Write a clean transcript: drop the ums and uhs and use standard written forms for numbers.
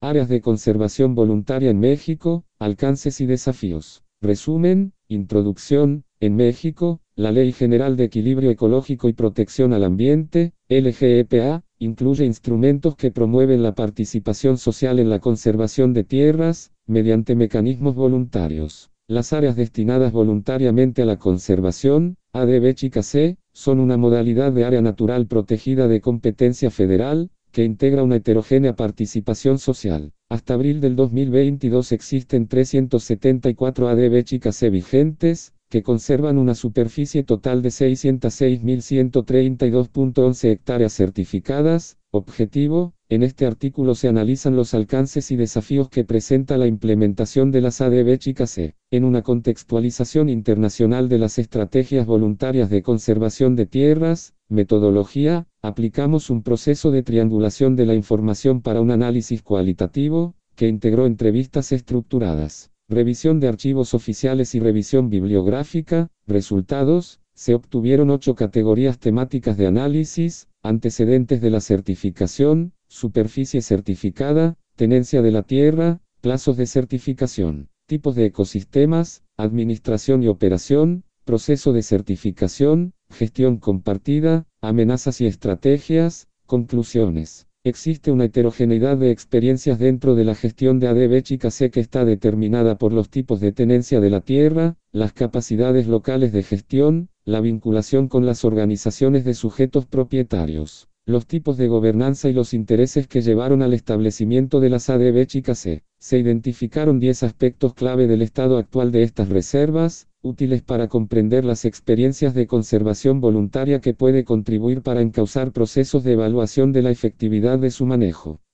Áreas de conservación voluntaria en México, alcances y desafíos. Resumen, introducción. En México, la Ley General de Equilibrio Ecológico y Protección al Ambiente, LGEPA, incluye instrumentos que promueven la participación social en la conservación de tierras, mediante mecanismos voluntarios. Las áreas destinadas voluntariamente a la conservación, ADB-C, son una modalidad de área natural protegida de competencia federal, que integra una heterogénea participación social. Hasta abril del 2022 existen 374 ADB-C vigentes, que conservan una superficie total de 606.132.11 hectáreas certificadas. Objetivo: en este artículo se analizan los alcances y desafíos que presenta la implementación de las ADB-C. En una contextualización internacional de las estrategias voluntarias de conservación de tierras, metodología, aplicamos un proceso de triangulación de la información para un análisis cualitativo, que integró entrevistas estructuradas, revisión de archivos oficiales y revisión bibliográfica. Resultados: se obtuvieron 8 categorías temáticas de análisis: antecedentes de la certificación, superficie certificada, tenencia de la tierra, plazos de certificación, tipos de ecosistemas, administración y operación, proceso de certificación, gestión compartida, amenazas y estrategias. Conclusiones: existe una heterogeneidad de experiencias dentro de la gestión de ADB-C que está determinada por los tipos de tenencia de la tierra, las capacidades locales de gestión, la vinculación con las organizaciones de sujetos propietarios, los tipos de gobernanza y los intereses que llevaron al establecimiento de las ADB-C. Se identificaron 10 aspectos clave del estado actual de estas reservas, útiles para comprender las experiencias de conservación voluntaria que puede contribuir para encauzar procesos de evaluación de la efectividad de su manejo.